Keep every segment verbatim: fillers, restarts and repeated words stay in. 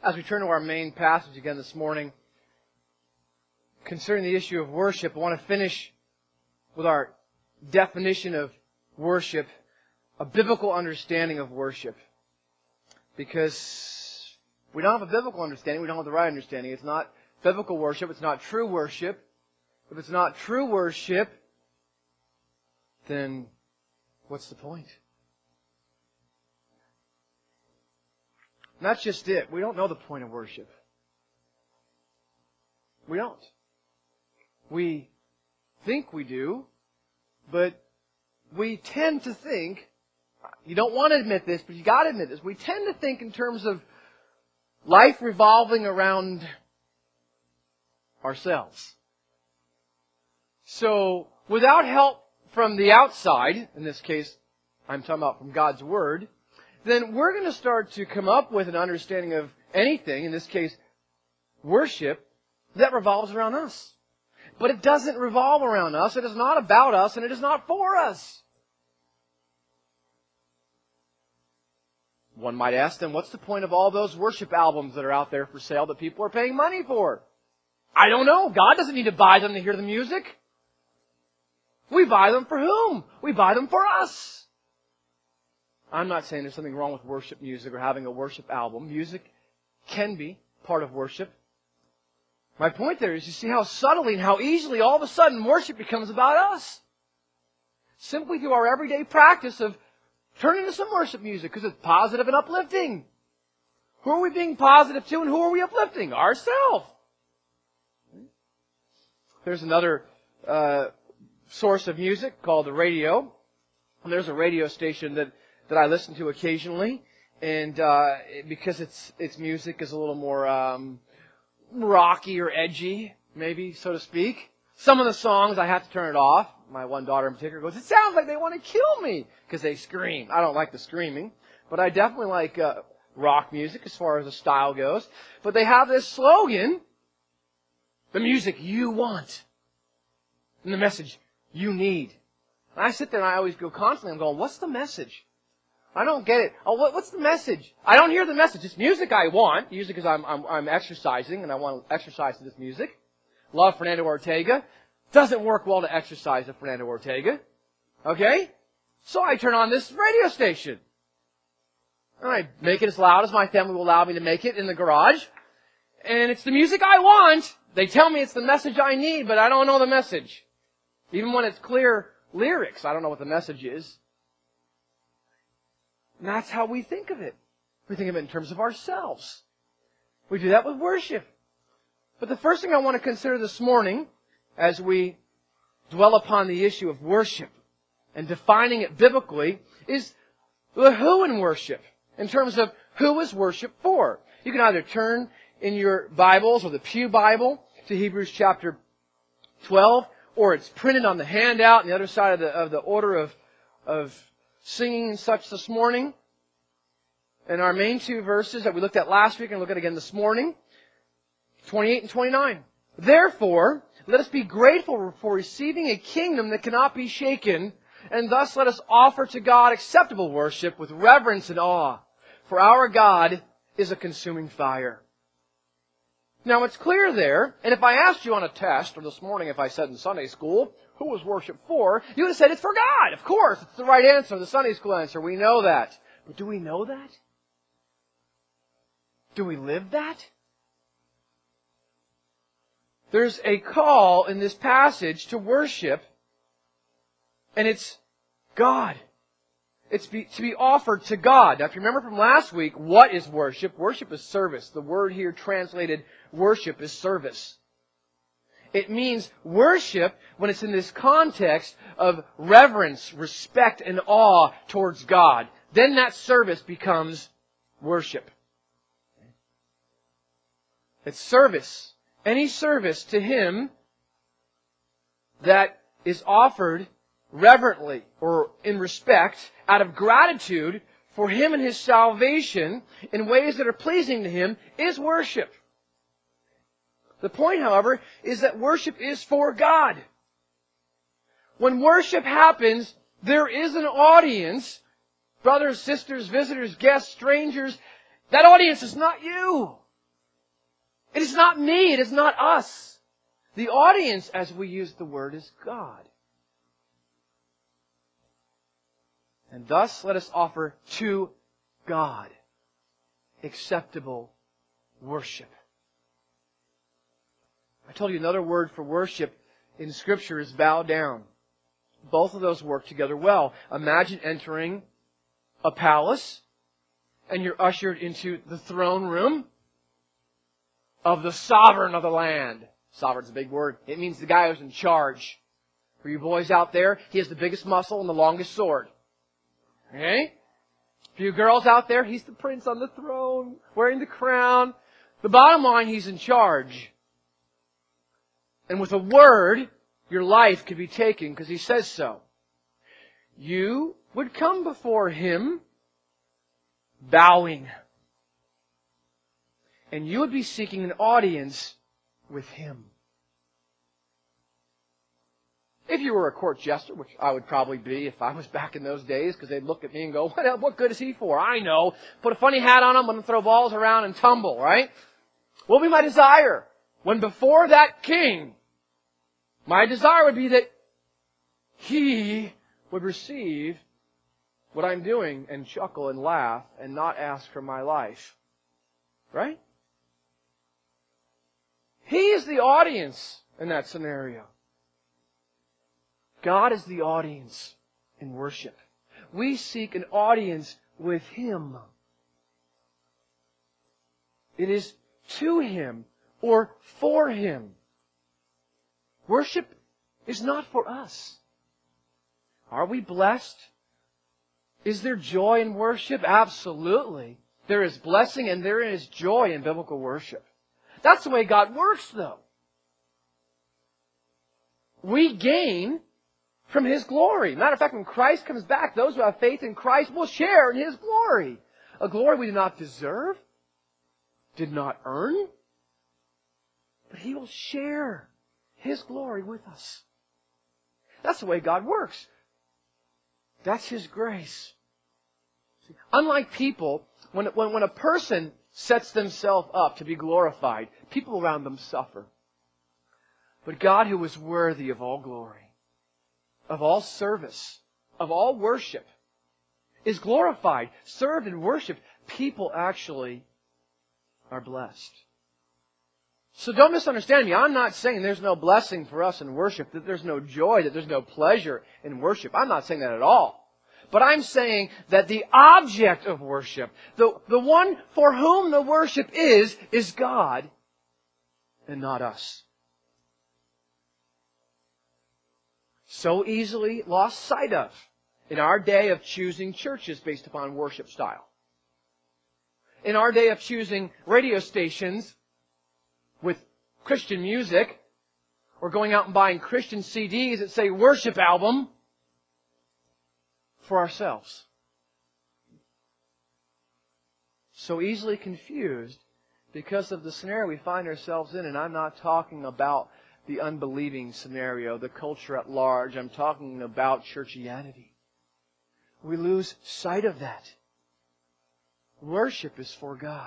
As we turn to our main passage again this morning, concerning the issue of worship, I want to finish with our definition of worship, a biblical understanding of worship. Because we don't have a biblical understanding, we don't have the right understanding. It's not biblical worship, it's not true worship. If it's not true worship, then what's the point? And that's just it. We don't know the point of worship. We don't. We think we do, but we tend to think, you don't want to admit this, but you got to admit this, we tend to think in terms of life revolving around ourselves. So, without help from the outside, in this case, I'm talking about from God's Word, then we're going to start to come up with an understanding of anything, in this case, worship, that revolves around us. But it doesn't revolve around us, it is not about us, and it is not for us. One might ask them, what's the point of all those worship albums that are out there for sale that people are paying money for? I don't know. God doesn't need to buy them to hear the music. We buy them for whom? We buy them for us. I'm not saying there's something wrong with worship music or having a worship album. Music can be part of worship. My point there is you see how subtly and how easily all of a sudden worship becomes about us. Simply through our everyday practice of turning to some worship music because it's positive and uplifting. Who are we being positive to and who are we uplifting? Ourselves. There's another uh, source of music called the radio. And there's a radio station that that I listen to occasionally, and uh, because its its music is a little more um, rocky or edgy, maybe, so to speak. Some of the songs, I have to turn it off. My one daughter in particular goes, it sounds like they want to kill me, because they scream. I don't like the screaming, but I definitely like uh, rock music as far as the style goes. But they have this slogan, the music you want, and the message you need. And I sit there and I always go constantly, I'm going, what's the message? I don't get it. Oh, what, what's the message? I don't hear the message. It's music I want, usually because I'm, I'm, I'm exercising and I want to exercise to this music. Love Fernando Ortega. Doesn't work well to exercise to Fernando Ortega. Okay? So I turn on this radio station. And I make it as loud as my family will allow me to make it in the garage. And it's the music I want. They tell me it's the message I need, but I don't know the message. Even when it's clear lyrics, I don't know what the message is. And that's how we think of it. We think of it in terms of ourselves. We do that with worship. But the first thing I want to consider this morning, as we dwell upon the issue of worship and defining it biblically, is the who in worship, in terms of who is worship for. You can either turn in your Bibles or the Pew Bible to Hebrews chapter twelve, or it's printed on the handout on the other side of the, of the order of, of singing and such this morning. And our main two verses that we looked at last week and look at again this morning, twenty-eight and twenty-nine. Therefore, let us be grateful for receiving a kingdom that cannot be shaken, and thus let us offer to God acceptable worship with reverence and awe. For our God is a consuming fire. Now it's clear there, and if I asked you on a test, or this morning if I said in Sunday school, who was worship for? You would have said it's for God. Of course, it's the right answer, the Sunday school answer. We know that. But do we know that? Do we live that? There's a call in this passage to worship, and it's God. It's be, to be offered to God. Now, if you remember from last week, what is worship? Worship is service. The word here translated worship is service. It means worship when it's in this context of reverence, respect, and awe towards God. Then that service becomes worship. It's service. Any service to Him that is offered reverently or in respect out of gratitude for Him and His salvation in ways that are pleasing to Him is worship. The point, however, is that worship is for God. When worship happens, there is an audience, brothers, sisters, visitors, guests, strangers. That audience is not you. It is not me. It is not us. The audience, as we use the word, is God. And thus, let us offer to God acceptable worship. I told you another word for worship in Scripture is bow down. Both of those work together well. Imagine entering a palace and you're ushered into the throne room of the sovereign of the land. Sovereign's a big word. It means the guy who's in charge. For you boys out there, he has the biggest muscle and the longest sword. Okay? For you girls out there, he's the prince on the throne, wearing the crown. The bottom line, he's in charge. And with a word, your life could be taken because he says so. You would come before him bowing. And you would be seeking an audience with him. If you were a court jester, which I would probably be if I was back in those days, because they'd look at me and go, what, what good is he for? I know. Put a funny hat on him, let him throw balls around and tumble, right? What would be my desire? When before that king, my desire would be that he would receive what I'm doing and chuckle and laugh and not ask for my life. Right? He is the audience in that scenario. God is the audience in worship. We seek an audience with Him. It is to Him or for Him. Worship is not for us. Are we blessed? Is there joy in worship? Absolutely. There is blessing and there is joy in biblical worship. That's the way God works, though. We gain from His glory. Matter of fact, when Christ comes back, those who have faith in Christ will share in His glory. A glory we did not deserve, did not earn, but He will share His glory with us. That's the way God works. That's His grace. See, unlike people, when, when, when a person sets themselves up to be glorified, people around them suffer. But God, who is worthy of all glory, of all service, of all worship, is glorified, served and worshipped. People actually are blessed. So don't misunderstand me. I'm not saying there's no blessing for us in worship, that there's no joy, that there's no pleasure in worship. I'm not saying that at all. But I'm saying that the object of worship, the, the one for whom the worship is, is God and not us. So easily lost sight of in our day of choosing churches based upon worship style. In our day of choosing radio stations with Christian music, or going out and buying Christian C Ds that say worship album for ourselves. So easily confused because of the scenario we find ourselves in, and I'm not talking about the unbelieving scenario, the culture at large. I'm talking about churchianity. We lose sight of that. Worship is for God.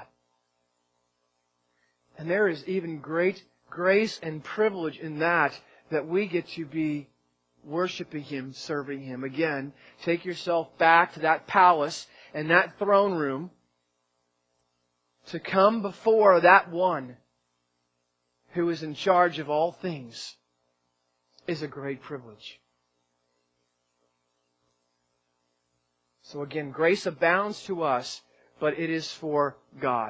And there is even great grace and privilege in that, that we get to be worshiping Him, serving Him. Again, take yourself back to that palace and that throne room to come before that one who is in charge of all things is a great privilege. So again, grace abounds to us, but it is for God.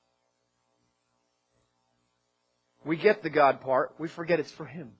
We get the God part, we forget it's for Him.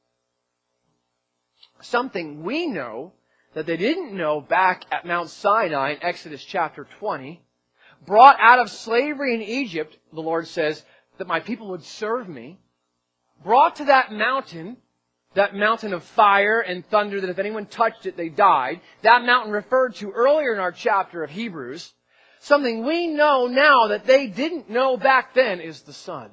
Something we know that they didn't know back at Mount Sinai in Exodus chapter twenty, brought out of slavery in Egypt, the Lord says, that my people would serve me, brought to that mountain, that mountain of fire and thunder that if anyone touched it, they died. That mountain referred to earlier in our chapter of Hebrews. Something we know now that they didn't know back then is the sun.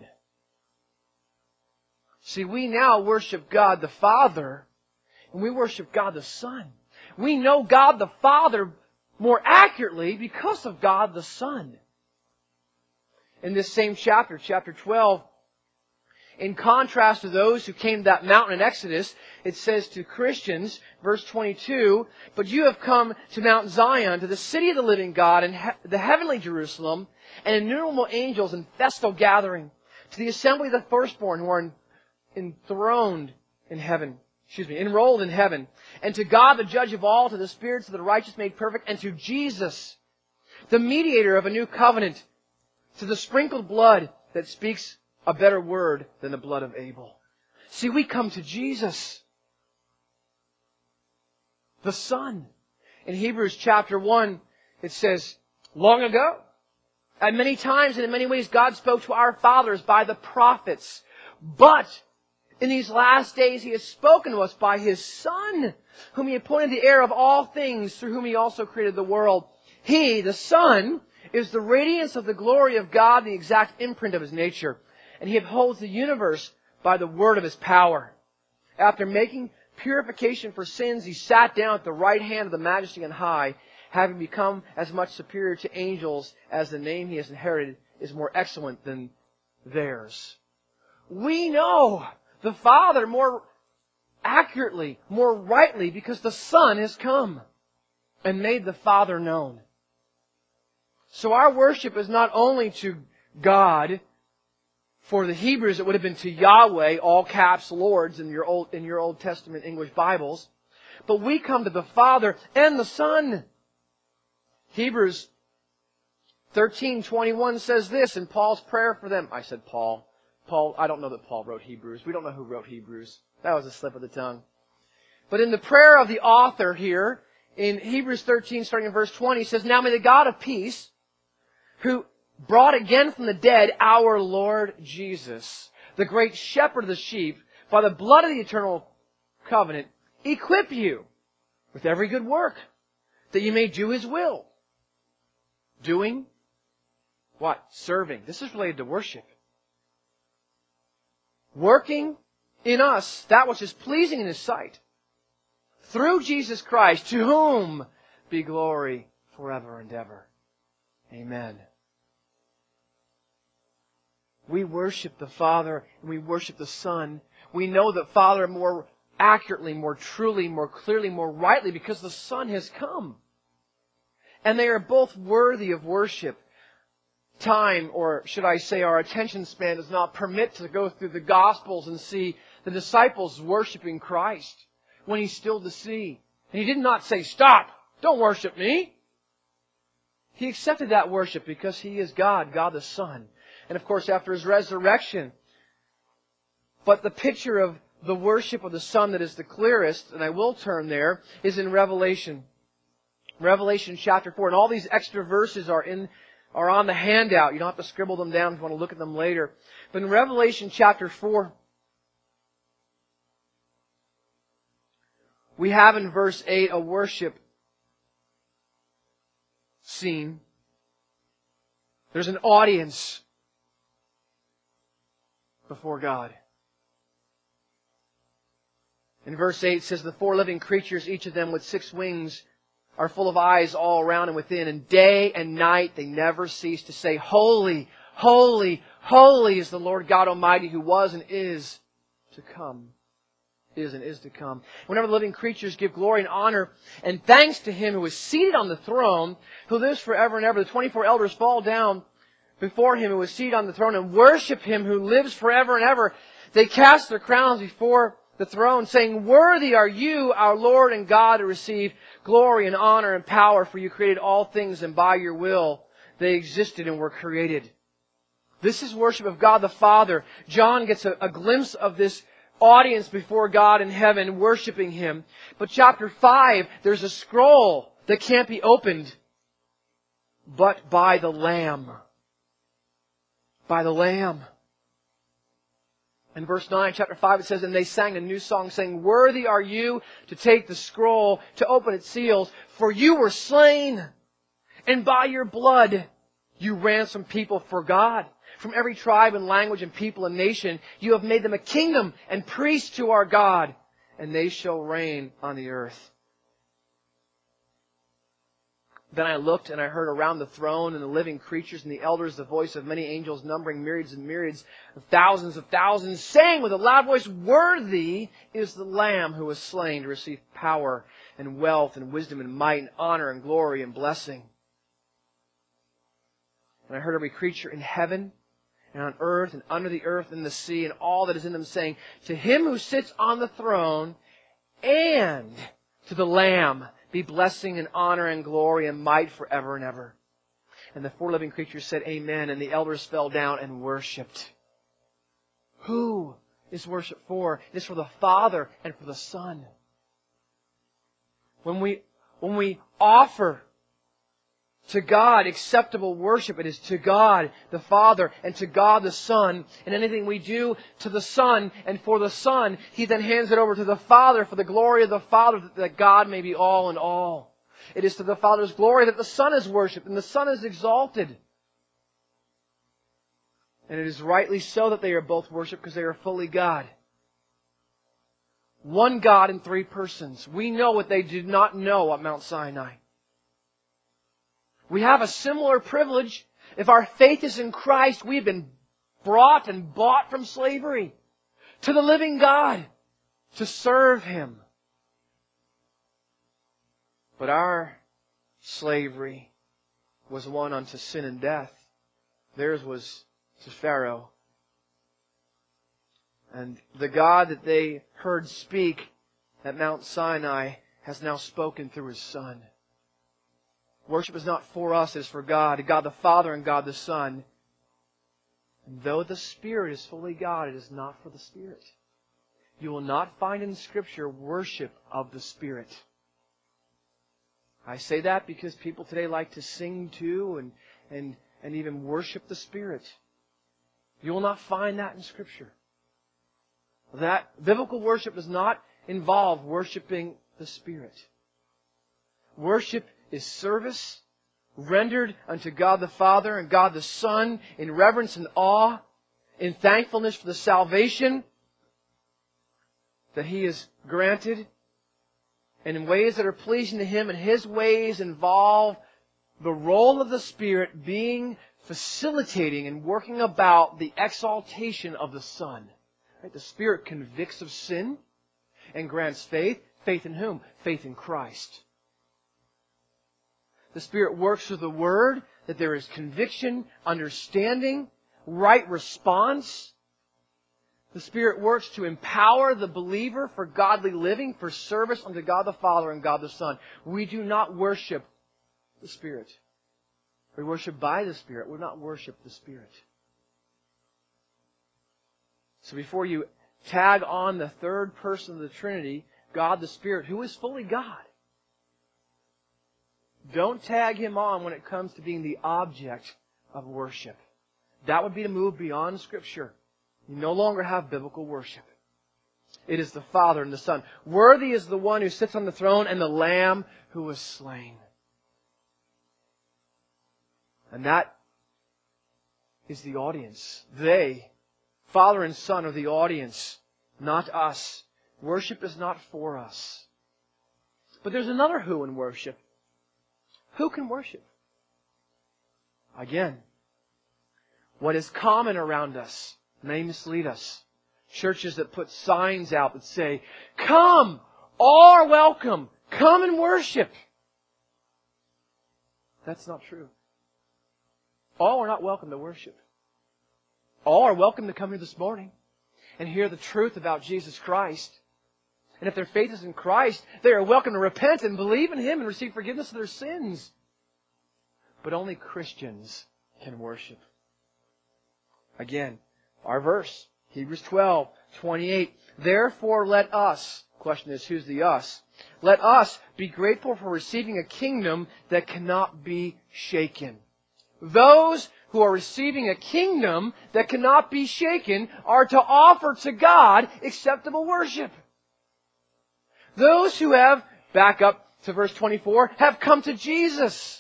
See, we now worship God the Father, and we worship God the Son. We know God the Father more accurately because of God the Son. in this same chapter, chapter twelve, in contrast to those who came to that mountain in Exodus, it says to Christians, verse twenty-two, "But you have come to Mount Zion, to the city of the living God, and he- the heavenly Jerusalem, and innumerable angels in festal gathering, to the assembly of the firstborn who are en- enthroned in heaven." Excuse me, enrolled in heaven. "And to God, the judge of all, to the spirits of the righteous made perfect, and to Jesus, the mediator of a new covenant, to the sprinkled blood that speaks a better word than the blood of Abel." See, we come to Jesus, the Son. In Hebrews chapter one, it says, "Long ago, at many times and in many ways, God spoke to our fathers by the prophets. But in these last days, He has spoken to us by His Son, whom He appointed the heir of all things, through whom He also created the world. He, the Son, is the radiance of the glory of God, the exact imprint of His nature. And He upholds the universe by the word of His power. After making purification for sins, He sat down at the right hand of the Majesty on high, having become as much superior to angels as the name He has inherited is more excellent than theirs." We know the Father more accurately, more rightly, because the Son has come and made the Father known. So our worship is not only to God. For the Hebrews, it would have been to Yahweh, all caps Lords in your Old, in your Old Testament English Bibles. But we come to the Father and the Son. Hebrews thirteen twenty-one says this in Paul's prayer for them. I said Paul. Paul, I don't know that Paul wrote Hebrews. We don't know who wrote Hebrews. That was a slip of the tongue. But in the prayer of the author here, in Hebrews thirteen, starting in verse twenty, it says, "Now may the God of peace, who brought again from the dead our Lord Jesus, the great shepherd of the sheep, by the blood of the eternal covenant, equip you with every good work, that you may do His will." Doing what? Serving. This is related to worship. Working in us that which is pleasing in His sight, through Jesus Christ, to whom be glory forever and ever. Amen. We worship the Father and we worship the Son. We know the Father more accurately, more truly, more clearly, more rightly because the Son has come. And they are both worthy of worship. Time, or should I say our attention span, does not permit to go through the Gospels and see the disciples worshiping Christ when He stilled the sea. And He did not say, "Stop! Don't worship me!" He accepted that worship because He is God, God the Son. And of course, after His resurrection. But the picture of the worship of the Son that is the clearest, and I will turn there, is in Revelation. Revelation chapter four. And all these extra verses are in, are on the handout. You don't have to scribble them down if you want to look at them later. But in Revelation chapter four, we have in verse eight a worship scene. There's an audience before God. In verse eight it says, "The four living creatures, each of them with six wings, are full of eyes all around and within, and day and night they never cease to say, 'Holy, holy, holy is the Lord God Almighty, who was and is to come.'" Is and is to come. Whenever the living creatures give glory and honor and thanks to Him who is seated on the throne, who lives forever and ever, the twenty-four elders fall down before Him who is seated on the throne and worship Him who lives forever and ever. They cast their crowns before the throne, saying, "Worthy are You, our Lord and God, to receive glory and honor and power, for You created all things, and by Your will they existed and were created." This is worship of God the Father. John gets a, a glimpse of this audience before God in heaven worshiping Him. But chapter five, there's a scroll that can't be opened but by the Lamb. By the Lamb. In verse nine, chapter five, it says, "And they sang a new song, saying, 'Worthy are You to take the scroll, to open its seals, for You were slain, and by Your blood You ransomed people for God. From every tribe and language and people and nation, You have made them a kingdom and priests to our God, and they shall reign on the earth.'" Then I looked, and I heard around the throne and the living creatures and the elders the voice of many angels, numbering myriads and myriads of thousands of thousands, saying with a loud voice, "Worthy is the Lamb who was slain to receive power and wealth and wisdom and might and honor and glory and blessing." And I heard every creature in heaven and on earth and under the earth and the sea and all that is in them saying, "To Him who sits on the throne and to the Lamb be blessing and honor and glory and might forever and ever." And the four living creatures said, "Amen." And the elders fell down and worshipped. Who is worship for? It is for the Father and for the Son. When we, when we offer to God acceptable worship, it is to God the Father and to God the Son. And anything we do to the Son and for the Son, He then hands it over to the Father for the glory of the Father, that God may be all in all. It is to the Father's glory that the Son is worshipped and the Son is exalted. And it is rightly so that they are both worshipped, because they are fully God. One God in three persons. We know what they did not know at Mount Sinai. We have a similar privilege. If our faith is in Christ, we've been brought and bought from slavery to the living God to serve Him. But our slavery was one unto sin and death. Theirs was to Pharaoh. And the God that they heard speak at Mount Sinai has now spoken through His Son. Worship is not for us, it is for God, God the Father and God the Son. And though the Spirit is fully God, it is not for the Spirit. You will not find in Scripture worship of the Spirit. I say that because people today like to sing to and, and, and even worship the Spirit. You will not find that in Scripture. That biblical worship does not involve worshiping the Spirit. Worship is service rendered unto God the Father and God the Son in reverence and awe, in thankfulness for the salvation that He has granted, and in ways that are pleasing to Him. And His ways involve the role of the Spirit being facilitating and working about the exaltation of the Son. Right? The Spirit convicts of sin and grants faith. Faith in whom? Faith in Christ. The Spirit works through the Word, that there is conviction, understanding, right response. The Spirit works to empower the believer for godly living, for service unto God the Father and God the Son. We do not worship the Spirit. We worship by the Spirit. We do not worship the Spirit. So before you tag on the third person of the Trinity, God the Spirit, who is fully God, don't tag Him on when it comes to being the object of worship. That would be to move beyond Scripture. You no longer have biblical worship. It is the Father and the Son. Worthy is the one who sits on the throne and the Lamb who was slain. And that is the audience. They, Father and Son, are the audience, not us. Worship is not for us. But there's another who in worship. Who can worship? Again, what is common around us may mislead us. Churches that put signs out that say, "Come, all are welcome. Come and worship." That's not true. All are not welcome to worship. All are welcome to come here this morning and hear the truth about Jesus Christ. And if their faith is in Christ, they are welcome to repent and believe in Him and receive forgiveness of their sins. But only Christians can worship. Again, our verse, Hebrews twelve, twenty-eight. Therefore let us, question is, who's the us? Let us be grateful for receiving a kingdom that cannot be shaken. Those who are receiving a kingdom that cannot be shaken are to offer to God acceptable worship. Those who have, back up to verse twenty-four, have come to Jesus.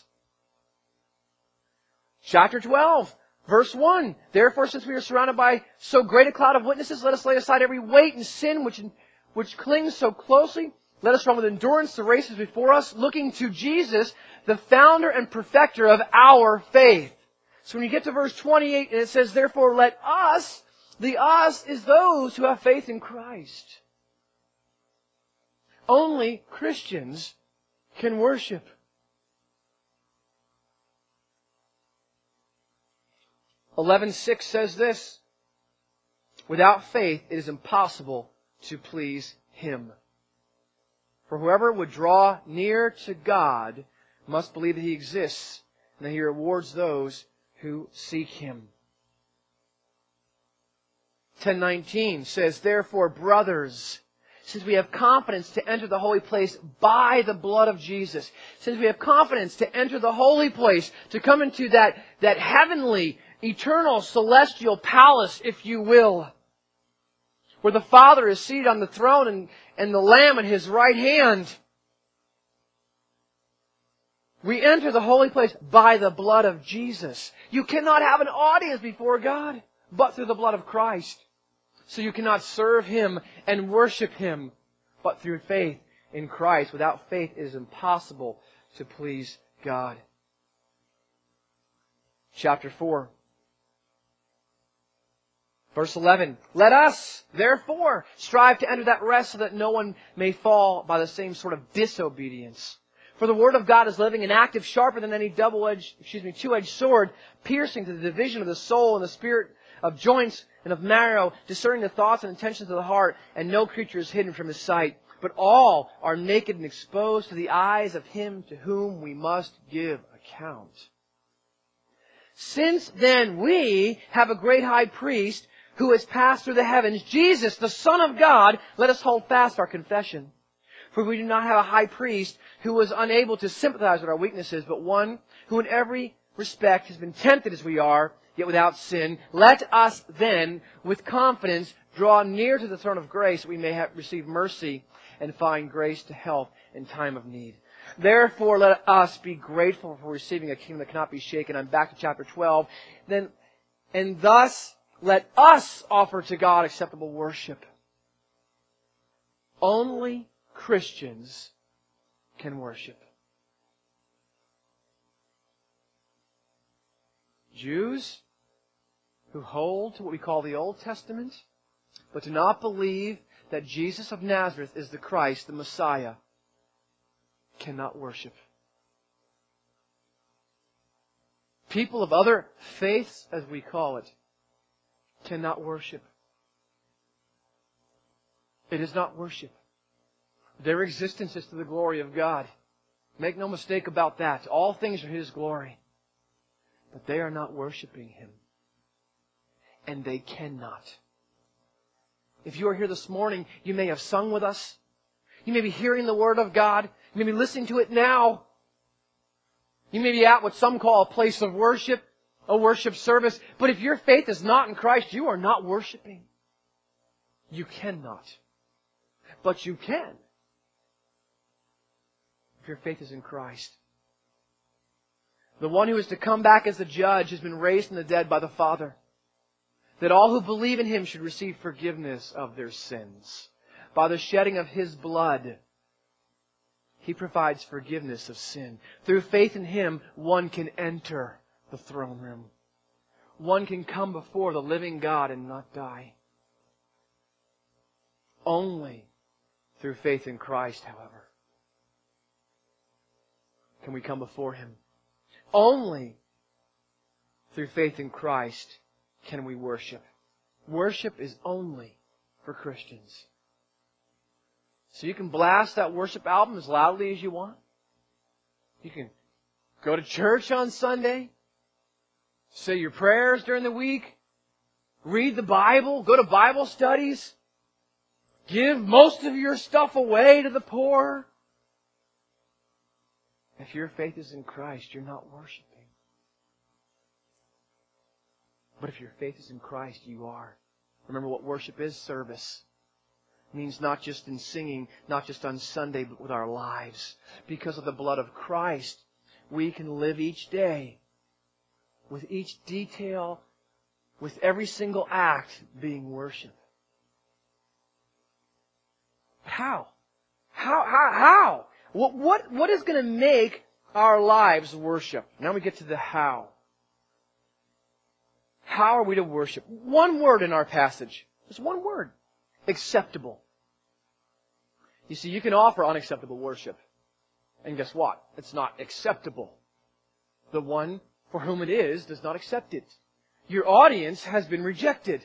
Chapter twelve, verse one. Therefore, since we are surrounded by so great a cloud of witnesses, let us lay aside every weight and sin which, which clings so closely. Let us run with endurance the races before us, looking to Jesus, the founder and perfecter of our faith. So when you get to verse twenty-eight and it says, therefore let us, the us is those who have faith in Christ. Only Christians can worship. eleven six says this, without faith it is impossible to please Him. For whoever would draw near to God must believe that He exists and that He rewards those who seek Him. ten nineteen says, therefore, brothers, since we have confidence to enter the holy place by the blood of Jesus, since we have confidence to enter the holy place, to come into that, that heavenly, eternal, celestial palace, if you will, where the Father is seated on the throne and, and the Lamb at His right hand. We enter the holy place by the blood of Jesus. You cannot have an audience before God but through the blood of Christ. So you cannot serve Him and worship Him but through faith in Christ. Without faith it is impossible to please God. Chapter four. Verse eleven, let us, therefore, strive to enter that rest so that no one may fall by the same sort of disobedience. For the Word of God is living and active, sharper than any double-edged, excuse me, two-edged sword, piercing to the division of the soul and the spirit, of joints and of marrow, discerning the thoughts and intentions of the heart, and no creature is hidden from His sight. But all are naked and exposed to the eyes of Him to whom we must give account. Since then we have a great high priest who has passed through the heavens, Jesus, the Son of God, let us hold fast our confession. For we do not have a high priest who was unable to sympathize with our weaknesses, but one who in every respect has been tempted as we are, yet without sin. Let us then, with confidence, draw near to the throne of grace that we may have, receive mercy and find grace to help in time of need. Therefore, let us be grateful for receiving a kingdom that cannot be shaken. I'm back to chapter twelve. Then, and thus, let us offer to God acceptable worship. Only Christians can worship. Jews who hold to what we call the Old Testament, but do not believe that Jesus of Nazareth is the Christ, the Messiah, cannot worship. People of other faiths, as we call it, cannot worship. It is not worship. Their existence is to the glory of God. Make no mistake about that. All things are His glory. But they are not worshiping Him. And they cannot. If you are here this morning, you may have sung with us. You may be hearing the Word of God. You may be listening to it now. You may be at what some call a place of worship, a worship service. But if your faith is not in Christ, you are not worshiping. You cannot. But you can, if your faith is in Christ. The one who is to come back as the judge has been raised from the dead by the Father. That all who believe in Him should receive forgiveness of their sins. By the shedding of His blood, He provides forgiveness of sin. Through faith in Him, one can enter the throne room. One can come before the living God and not die. Only through faith in Christ, however, can we come before Him. Only through faith in Christ can we worship. Worship is only for Christians. So you can blast that worship album as loudly as you want. You can go to church on Sunday, say your prayers during the week, read the Bible, go to Bible studies, give most of your stuff away to the poor. If your faith is in Christ, you're not worshiping. But if your faith is in Christ, you are. Remember what worship is? Service. It means not just in singing, not just on Sunday, but with our lives. Because of the blood of Christ, we can live each day with each detail, with every single act being worship. How? How? How? How? What, what, what is going to make our lives worship? Now we get to the how. How are we to worship? One word in our passage. Just one word. Acceptable. You see, you can offer unacceptable worship. And guess what? It's not acceptable. The one for whom it is does not accept it. Your audience has been rejected.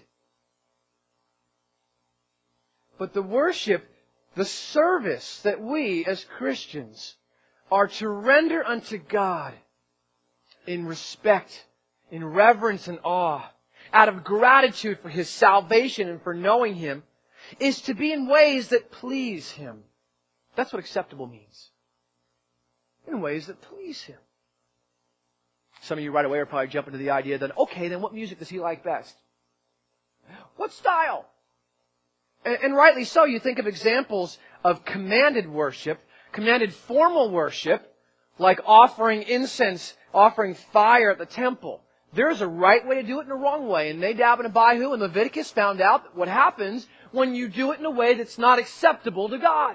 But the worship, the service that we as Christians are to render unto God in respect, in reverence and awe, out of gratitude for His salvation and for knowing Him, is to be in ways that please Him. That's what acceptable means. In ways that please Him. Some of you right away are probably jumping to the idea that, okay, then what music does He like best? What style? And, and rightly so, you think of examples of commanded worship, commanded formal worship, like offering incense, offering fire at the temple. There's a right way to do it and a wrong way. And Nadab and Abihu and Leviticus found out what happens when you do it in a way that's not acceptable to God.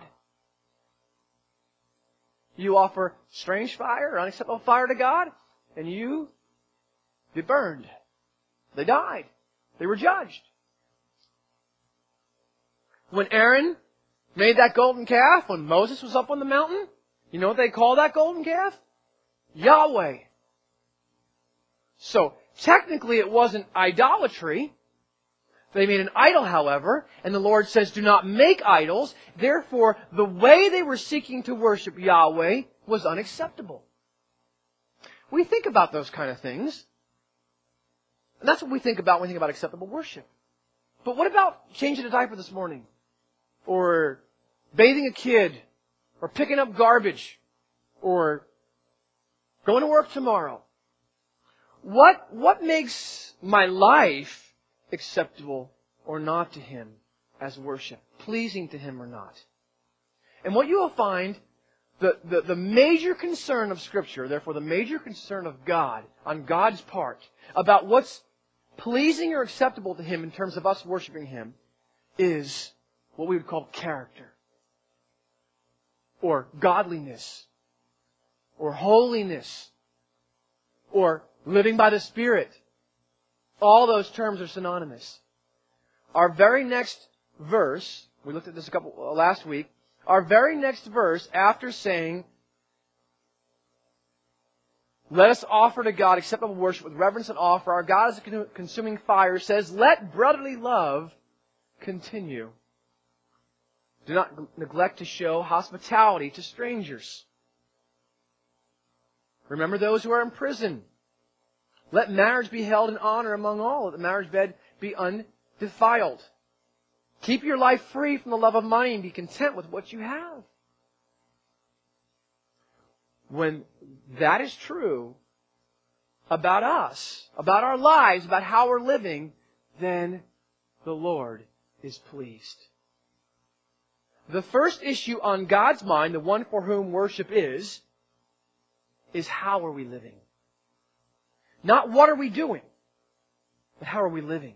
You offer strange fire or unacceptable fire to God, and you get burned. They died. They were judged. When Aaron made that golden calf, when Moses was up on the mountain, you know what they call that golden calf? Yahweh. So, technically it wasn't idolatry. They made an idol, however, and the Lord says, do not make idols. Therefore, the way they were seeking to worship Yahweh was unacceptable. We think about those kind of things. And that's what we think about when we think about acceptable worship. But what about changing a diaper this morning? Or bathing a kid? Or picking up garbage? Or going to work tomorrow? What, what makes my life acceptable or not to Him as worship? Pleasing to Him or not? And what you will find, the, the, the major concern of Scripture, therefore the major concern of God, on God's part, about what's pleasing or acceptable to Him in terms of us worshiping Him, is what we would call character. Or godliness. Or holiness. Or living by the Spirit. All those terms are synonymous. Our very next verse, we looked at this a couple uh, last week, our very next verse, after saying, let us offer to God acceptable worship with reverence and awe, for our God is a consuming fire, says, let brotherly love continue. Do not neglect to show hospitality to strangers. Remember those who are in prison. Let marriage be held in honor among all. Let the marriage bed be undefiled. Keep your life free from the love of money and be content with what you have. When that is true about us, about our lives, about how we're living, then the Lord is pleased. The first issue on God's mind, the one for whom worship is, is how are we living? Not what are we doing, but how are we living?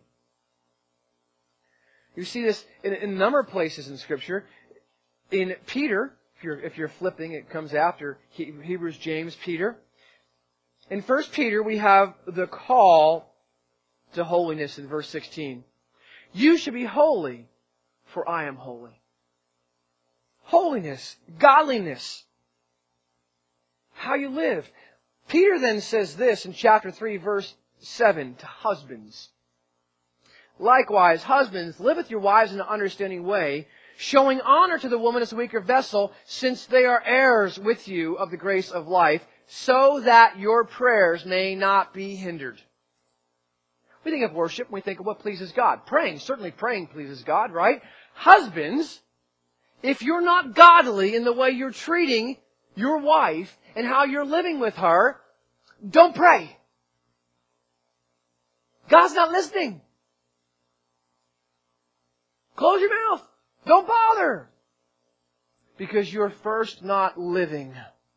You see this in, in a number of places in Scripture. In Peter, if you're, if you're flipping, it comes after Hebrews, James, Peter. In First Peter, we have the call to holiness in verse sixteen. You should be holy, for I am holy. Holiness, godliness, how you live. Peter then says this in chapter three, verse seven, to husbands. Likewise, husbands, live with your wives in an understanding way, showing honor to the woman as a weaker vessel, since they are heirs with you of the grace of life, so that your prayers may not be hindered. We think of worship, we think of what pleases God. Praying, certainly praying pleases God, right? Husbands, if you're not godly in the way you're treating your wife and how you're living with her, don't pray. God's not listening. Close your mouth. Don't bother. Because you're first not living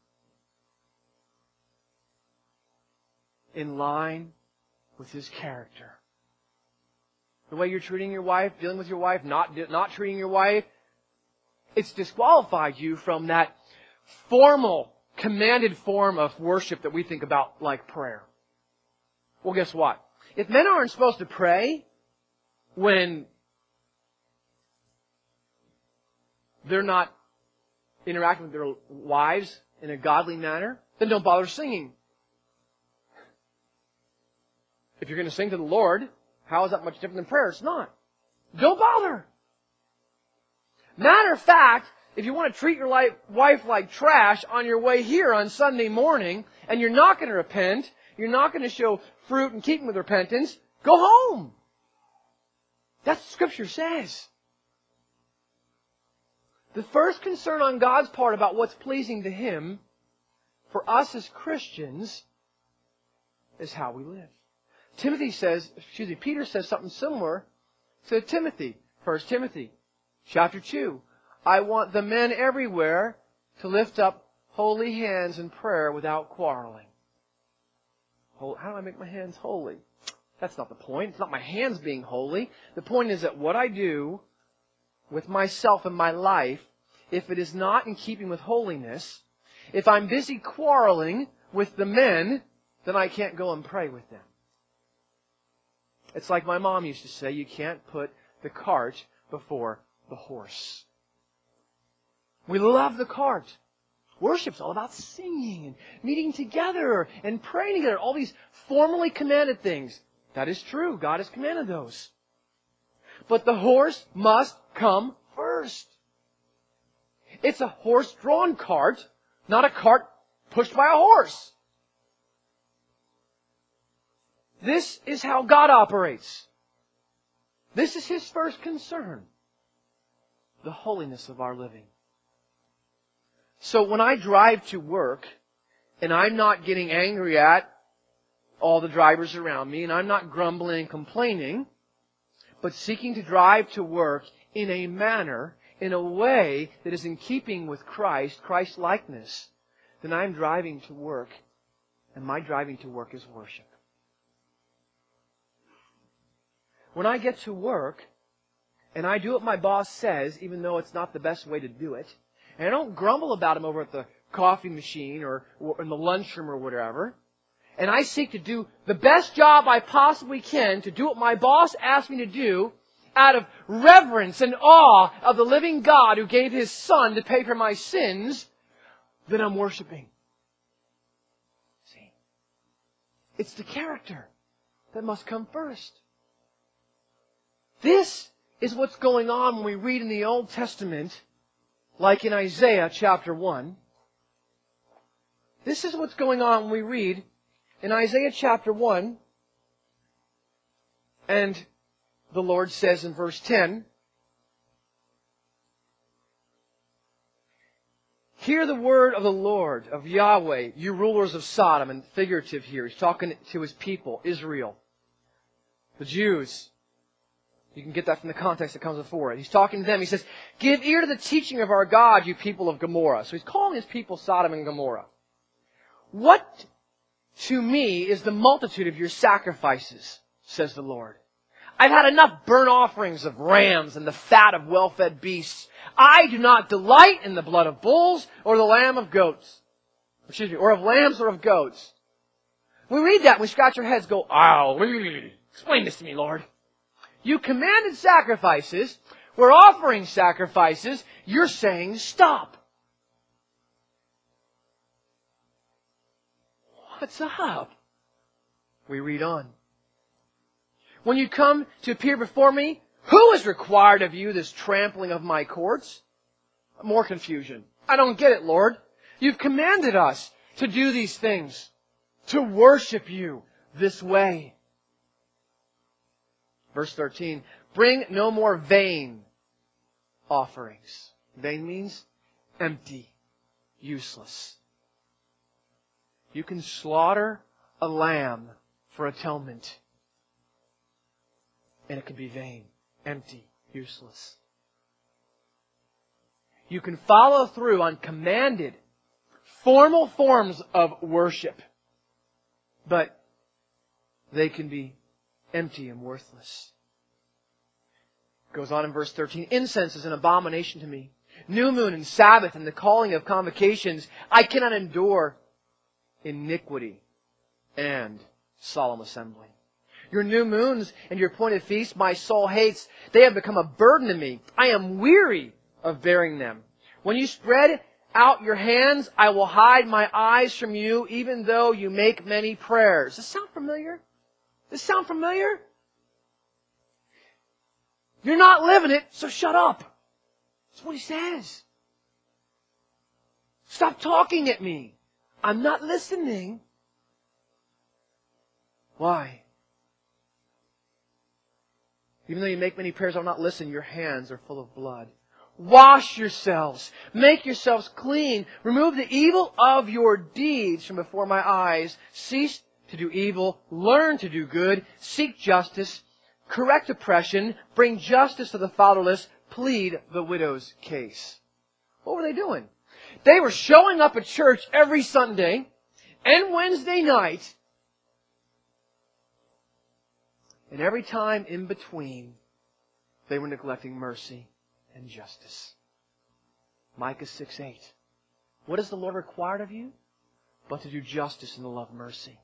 in line with His character. The way you're treating your wife, dealing with your wife, not, not treating your wife, it's disqualified you from that formal, commanded form of worship that we think about like prayer. Well, guess what? If men aren't supposed to pray when they're not interacting with their wives in a godly manner, then don't bother singing. If you're going to sing to the Lord, how is that much different than prayer? It's not. Don't bother. Matter of fact, if you want to treat your wife like trash on your way here on Sunday morning, and you're not going to repent, you're not going to show fruit in keeping with repentance, go home. That's what Scripture says. The first concern on God's part about what's pleasing to Him, for us as Christians, is how we live. Timothy says, excuse me, Peter says something similar to Timothy. First Timothy, chapter two. I want the men everywhere to lift up holy hands in prayer without quarreling. How do I make my hands holy? That's not the point. It's not my hands being holy. The point is that what I do with myself and my life, if it is not in keeping with holiness, if I'm busy quarreling with the men, then I can't go and pray with them. It's like my mom used to say, you can't put the cart before the horse. We love the cart. Worship's all about singing and meeting together and praying together. All these formally commanded things. That is true. God has commanded those. But the horse must come first. It's a horse-drawn cart, not a cart pushed by a horse. This is how God operates. This is His first concern. The holiness of our living. So when I drive to work, and I'm not getting angry at all the drivers around me, and I'm not grumbling and complaining, but seeking to drive to work in a manner, in a way that is in keeping with Christ, Christ-likeness, then I'm driving to work, and my driving to work is worship. When I get to work, and I do what my boss says, even though it's not the best way to do it, and I don't grumble about him over at the coffee machine or, or in the lunchroom or whatever, and I seek to do the best job I possibly can to do what my boss asked me to do out of reverence and awe of the living God who gave His Son to pay for my sins, then I'm worshiping. See? It's the character that must come first. This is what's going on when we read in the Old Testament, like in Isaiah chapter one. This is what's going on when we read in Isaiah chapter one, and the Lord says in verse ten, hear the word of the Lord, of Yahweh, you rulers of Sodom, and figurative here. He's talking to His people, Israel, the Jews. You can get that from the context that comes before it. He's talking to them. He says, give ear to the teaching of our God, you people of Gomorrah. So He's calling His people Sodom and Gomorrah. What to me is the multitude of your sacrifices, says the Lord. I've had enough burnt offerings of rams and the fat of well-fed beasts. I do not delight in the blood of bulls or the lamb of goats. Excuse me, or of lambs or of goats. We read that and we scratch our heads, go, ow, explain this to me, Lord. You commanded sacrifices. We're offering sacrifices. You're saying stop. What's up? We read on. When you come to appear before me, who is required of you this trampling of my courts? More confusion. I don't get it, Lord. You've commanded us to do these things, to worship you this way. Verse thirteen, bring no more vain offerings. Vain means empty, useless. You can slaughter a lamb for atonement, and it can be vain, empty, useless. You can follow through on commanded, formal forms of worship, but they can be empty and worthless. Goes on in verse thirteen, incense is an abomination to me. new moon and Sabbath and the calling of convocations. I cannot endure iniquity and solemn assembly. Your new moons and your appointed feasts my soul hates. They have become a burden to me. I am weary of bearing them. When you spread out your hands, I will hide my eyes from you, even though you make many prayers. Does this sound familiar? Does this sound familiar? You're not living it, so shut up. That's what he says. Stop talking at me. I'm not listening. Why? Even though you make many prayers, I'll not listen. Your hands are full of blood. Wash yourselves. Make yourselves clean. Remove the evil of your deeds from before my eyes. Cease to do evil. Learn to do good. Seek justice. Correct oppression. Bring justice to the fatherless. Plead the widow's case. What were they doing? They were showing up at church every Sunday and Wednesday night. And every time in between, they were neglecting mercy and justice. Micah six eight. What does the Lord require of you? But to do justice and to love mercy.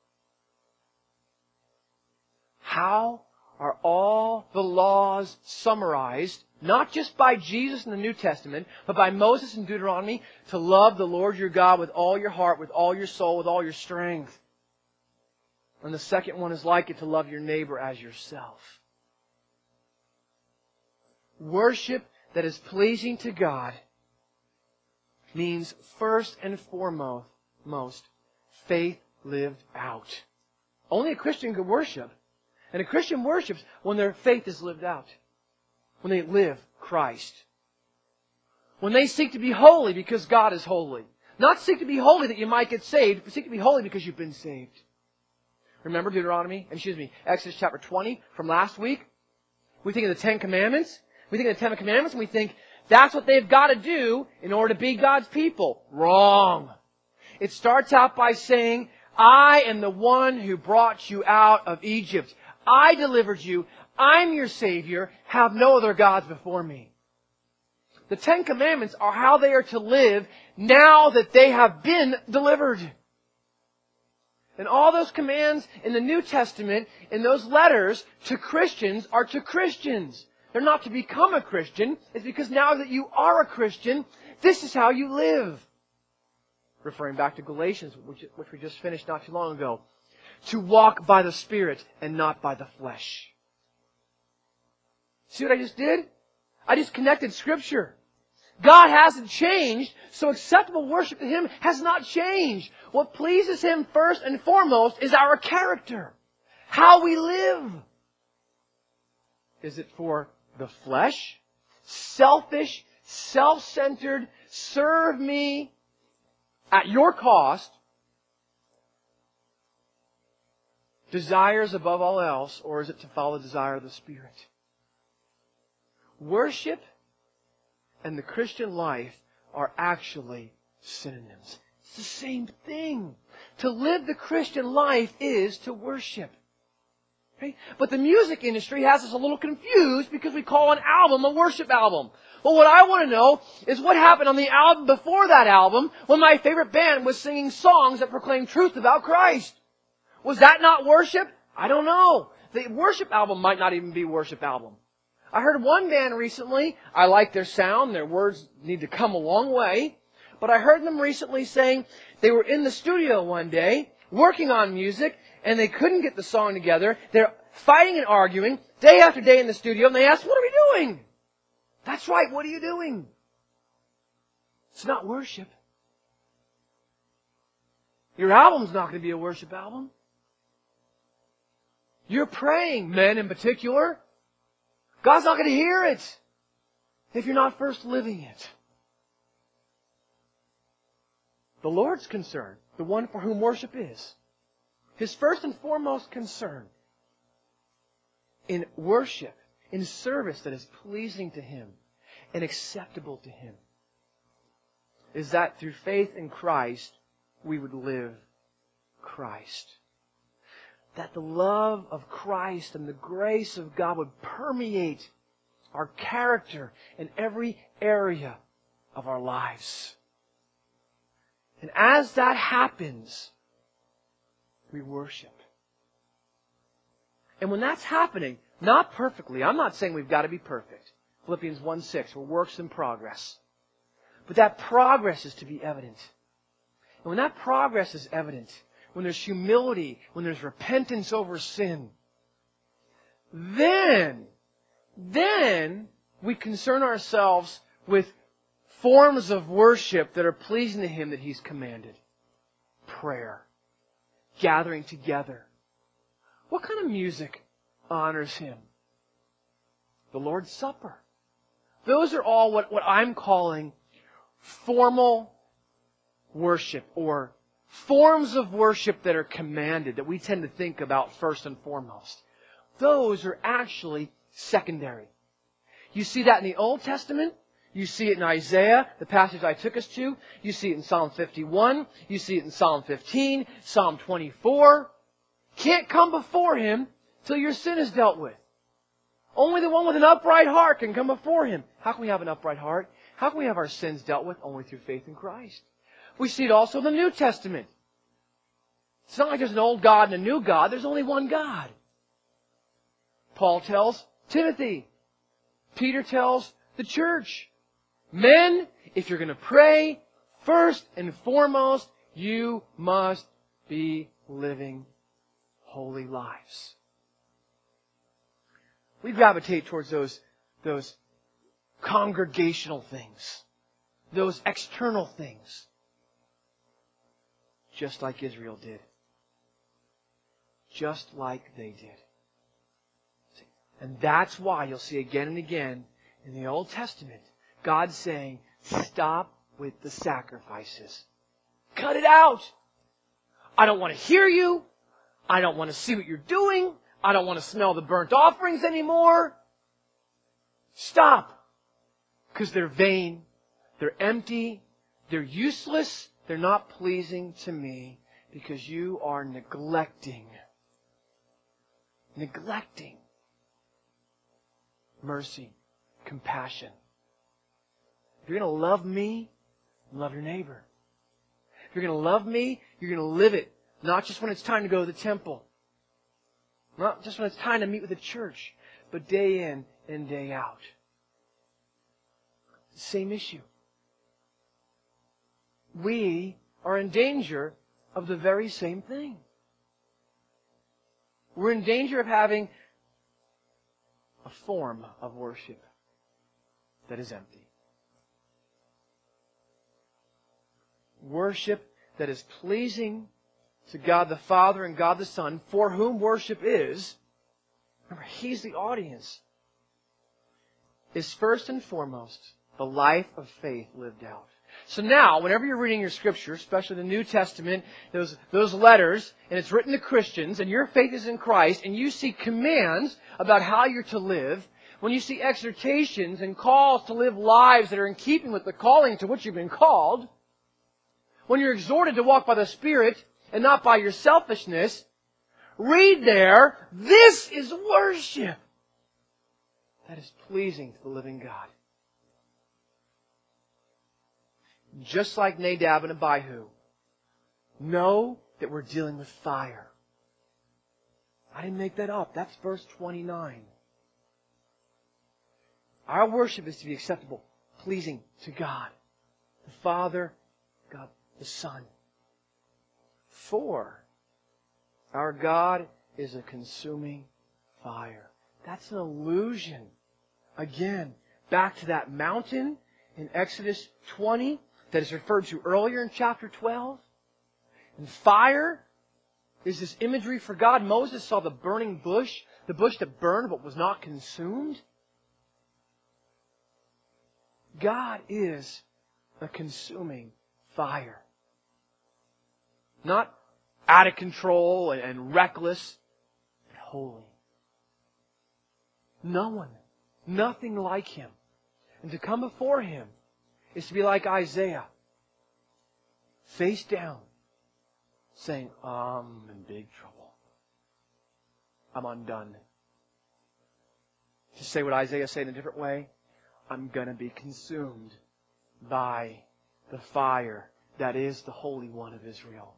How are all the laws summarized, not just by Jesus in the New Testament, but by Moses in Deuteronomy, to love the Lord your God with all your heart, with all your soul, with all your strength? And the second one is like it, to love your neighbor as yourself. Worship that is pleasing to God means first and foremost, most, faith lived out. Only a Christian can worship. And a Christian worships when their faith is lived out. When they live Christ. When they seek to be holy because God is holy. Not seek to be holy that you might get saved, but seek to be holy because you've been saved. Remember Deuteronomy, excuse me, Exodus chapter twenty from last week? We think of the Ten Commandments. We think of the Ten Commandments and we think that's what they've got to do in order to be God's people. Wrong. It starts out by saying, I am the one who brought you out of Egypt. I delivered you. I'm your Savior. Have no other gods before me. The Ten Commandments are how they are to live now that they have been delivered. And all those commands in the New Testament, in those letters to Christians, are to Christians. They're not to become a Christian. It's because now that you are a Christian, this is how you live. Referring back to Galatians, which, which we just finished not too long ago. To walk by the Spirit and not by the flesh. See what I just did? I just connected Scripture. God hasn't changed, so acceptable worship to Him has not changed. What pleases Him first and foremost is our character. How we live. Is it for the flesh? Selfish, self-centered, serve me at your cost. Desires above all else, or is it to follow the desire of the Spirit? Worship and the Christian life are actually synonyms. It's the same thing. To live the Christian life is to worship. Okay? But the music industry has us a little confused because we call an album a worship album. Well, what I want to know is what happened on the album before that album when my favorite band was singing songs that proclaim truth about Christ. Was that not worship? I don't know. The worship album might not even be a worship album. I heard one band recently, I like their sound, their words need to come a long way, but I heard them recently saying they were in the studio one day, working on music, and they couldn't get the song together. They're fighting and arguing day after day in the studio, and they asked, what are we doing? That's right, what are you doing? It's not worship. Your album's not going to be a worship album. You're praying, men in particular. God's not going to hear it if you're not first living it. The Lord's concern, the one for whom worship is, His first and foremost concern in worship, in service that is pleasing to Him and acceptable to Him, is that through faith in Christ, we would live Christ. That the love of Christ and the grace of God would permeate our character in every area of our lives. And as that happens, we worship. And when that's happening, not perfectly, I'm not saying we've got to be perfect. Philippians one six, we're works in progress. But that progress is to be evident. And when that progress is evident, when there's humility, when there's repentance over sin, then, then we concern ourselves with forms of worship that are pleasing to Him that He's commanded. Prayer. Gathering together. What kind of music honors Him? The Lord's Supper. Those are all what, what I'm calling formal worship, or forms of worship that are commanded, that we tend to think about first and foremost. Those are actually secondary. You see that in the Old Testament. You see it in Isaiah, the passage I took us to. You see it in Psalm fifty-one. You see it in Psalm fifteen, Psalm twenty-four. Can't come before Him till your sin is dealt with. Only the one with an upright heart can come before Him. How can we have an upright heart? How can we have our sins dealt with? Only through faith in Christ. We see it also in the New Testament. It's not like there's an old God and a new God. There's only one God. Paul tells Timothy. Peter tells the church. Men, if you're going to pray, first and foremost, you must be living holy lives. We gravitate towards those, those congregational things, those external things, just like Israel did. Just like they did. And that's why you'll see again and again in the Old Testament, God saying, stop with the sacrifices. Cut it out. I don't want to hear you. I don't want to see what you're doing. I don't want to smell the burnt offerings anymore. Stop. Because they're vain. They're empty. They're useless. They're not pleasing to me because you are neglecting. Neglecting. Mercy. Compassion. If you're going to love me, love your neighbor. If you're going to love me, you're going to live it. Not just when it's time to go to the temple. Not just when it's time to meet with the church. But day in and day out. Same issue. We are in danger of the very same thing. We're in danger of having a form of worship that is empty. Worship that is pleasing to God the Father and God the Son, for whom worship is, remember, He's the audience, is first and foremost the life of faith lived out. So now, whenever you're reading your Scripture, especially the New Testament, those, those letters, and it's written to Christians, and your faith is in Christ, and you see commands about how you're to live, when you see exhortations and calls to live lives that are in keeping with the calling to which you've been called, when you're exhorted to walk by the Spirit and not by your selfishness, read there, this is worship that is pleasing to the living God. Just like Nadab and Abihu, know that we're dealing with fire. I didn't make that up. That's verse twenty-nine. Our worship is to be acceptable, pleasing to God, the Father, God the Son. For our God is a consuming fire. That's an allusion. Again, back to that mountain in Exodus twenty that is referred to earlier in chapter twelve. And fire is this imagery for God. Moses saw the burning bush, the bush that burned but was not consumed. God is a consuming fire. Not out of control and, and reckless, but holy. No one, nothing like Him. And to come before Him is to be like Isaiah, face down, saying, I'm in big trouble. I'm undone. To say what Isaiah said in a different way, I'm going to be consumed by the fire that is the Holy One of Israel.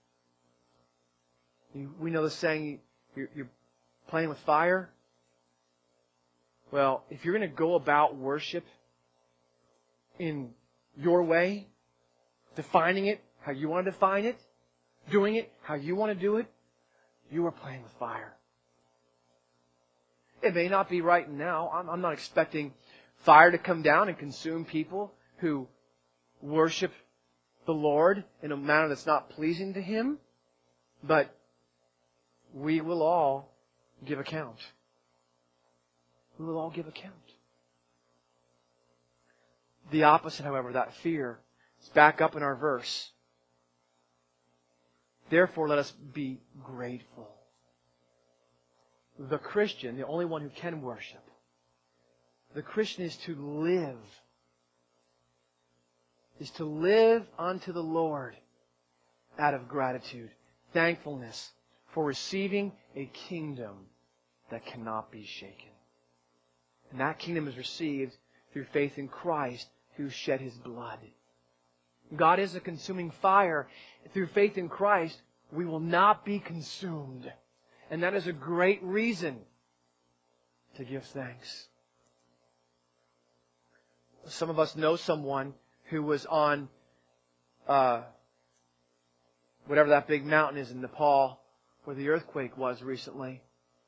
You, we know the saying, you're, you're playing with fire. Well, if you're going to go about worship in your way, defining it how you want to define it, doing it how you want to do it, you are playing with fire. It may not be right now. I'm, I'm not expecting fire to come down and consume people who worship the Lord in a manner that's not pleasing to Him. But we will all give account. We will all give account. The opposite, however, that fear, is back up in our verse. Therefore, let us be grateful. The Christian, the only one who can worship, the Christian is to live, is to live unto the Lord out of gratitude, thankfulness for receiving a kingdom that cannot be shaken. And that kingdom is received through faith in Christ, who shed His blood. God is a consuming fire. Through faith in Christ, we will not be consumed. And that is a great reason to give thanks. Some of us know someone who was on uh, whatever that big mountain is in Nepal where the earthquake was recently.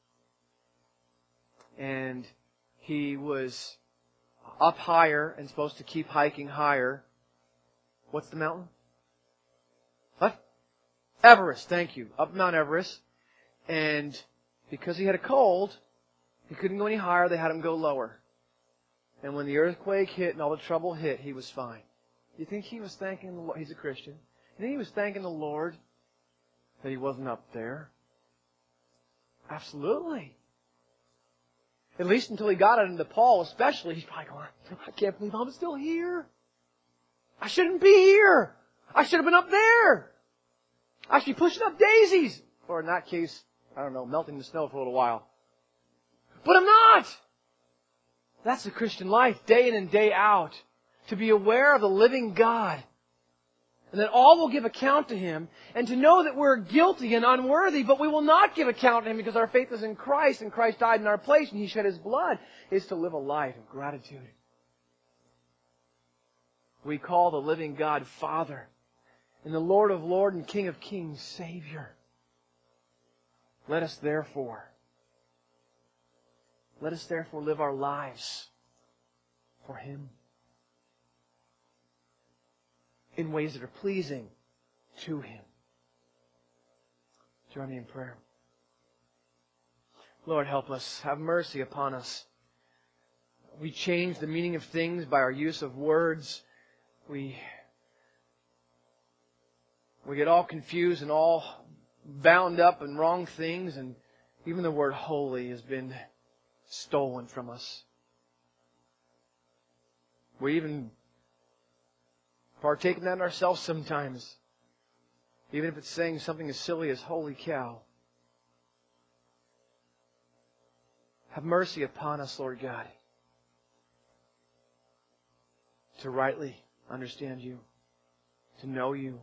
And he was up higher and supposed to keep hiking higher. What's the mountain? What? Everest, thank you. Up Mount Everest. And because he had a cold, he couldn't go any higher. They had him go lower. And when the earthquake hit and all the trouble hit, he was fine. You think he was thanking the Lord? He's a Christian. You think he was thanking the Lord that he wasn't up there? Absolutely. At least until he got into Nepal, especially, he's probably going, I can't believe I'm still here. I shouldn't be here. I should have been up there. I should be pushing up daisies. Or in that case, I don't know, melting the snow for a little while. But I'm not. That's the Christian life, day in and day out. To be aware of the living God. And that all will give account to Him. And to know that we're guilty and unworthy, but we will not give account to Him because our faith is in Christ and Christ died in our place and He shed His blood, is to live a life of gratitude. We call the living God Father and the Lord of Lords and King of Kings Savior. Let us therefore, let us therefore live our lives for Him in ways that are pleasing to Him. Join me in prayer. Lord, help us. Have mercy upon us. We change the meaning of things by our use of words. We, we get all confused and all bound up in wrong things, and even the word holy has been stolen from us. We even partake in that ourselves sometimes, even if it's saying something as silly as holy cow. Have mercy upon us, Lord God, to rightly understand You, to know You,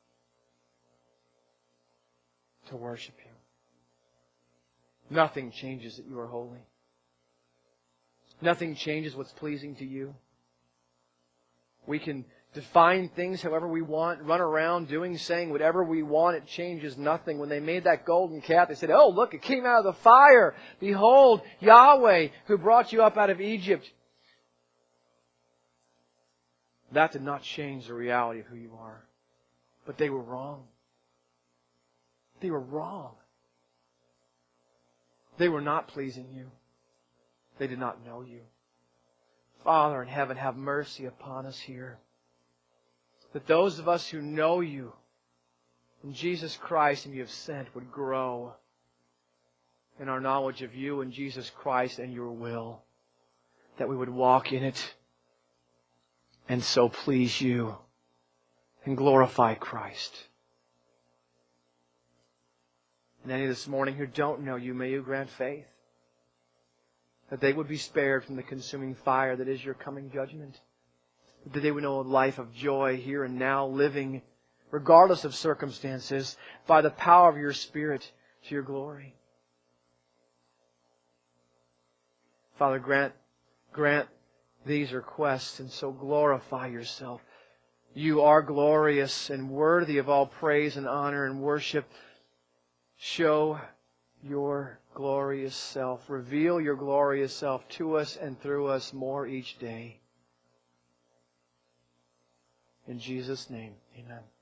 to worship You. Nothing changes that You are holy. Nothing changes what's pleasing to You. We can define things however we want, run around doing, saying whatever we want. It changes nothing. When they made that golden calf, they said, oh, look, it came out of the fire. Behold, Yahweh, who brought you up out of Egypt. That did not change the reality of who You are. But they were wrong. They were wrong. They were not pleasing You. They did not know You. Father in heaven, have mercy upon us here. That those of us who know You and Jesus Christ and You have sent would grow in our knowledge of You and Jesus Christ and Your will. That we would walk in it and so please You and glorify Christ. And any this morning who don't know You, may You grant faith. that they would be spared from the consuming fire that is your coming judgment. That they would know a life of joy here and now, living regardless of circumstances by the power of your Spirit to your glory. Father, grant, grant these requests and so glorify yourself. You are glorious and worthy of all praise and honor and worship. Show your glorious self. Reveal your glorious self to us and through us more each day. In Jesus' name, amen.